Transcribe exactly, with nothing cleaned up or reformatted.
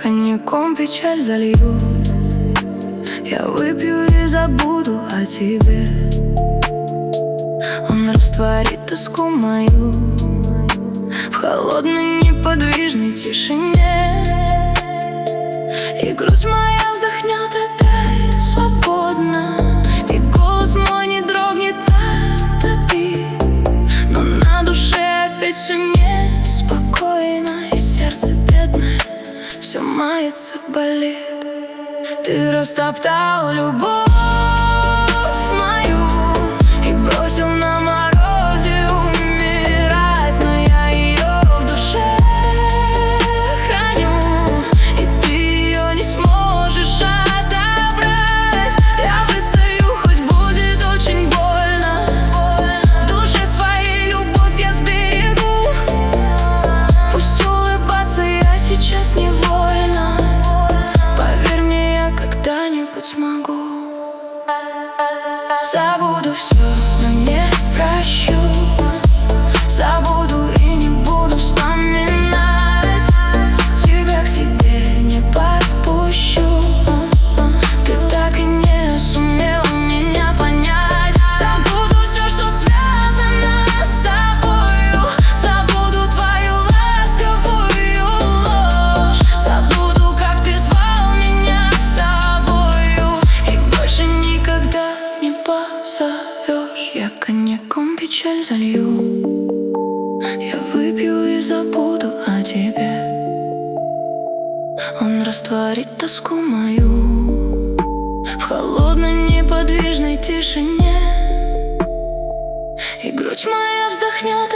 коньяком печаль залью. Я выпью и забуду о тебе. Он растворит тоску мою в холодной неподвижной тишине. И грудь моя вздохнет опять свободно, и голос мой не дрогнет от обид. Но на душе опять все неспокойно, и сердце бедное все мается, болит. Ты растоптал любовь мою и бросил на морозе умирать, но я ее в душе храню, и ты ее не сможешь отобрать. Я выстою, хоть будет очень больно, в душе своей любовь я сберегу. Пусть улыбаться я сейчас невольно, поверь мне, я когда-нибудь смогу. Забуду все, но не прощу. Забуду и не буду вспоминать. Тебя к себе не подпущу. Ты так и не сумел меня понять. Забуду все, что связано с тобою. Забуду твою ласковую ложь. Забуду, как ты звал меня с собою, и больше никогда не позовешь. Я коньяком печаль залью. Я выпью и забуду о тебе. Он растворит тоску мою в холодной неподвижной тишине. И грудь моя вздохнет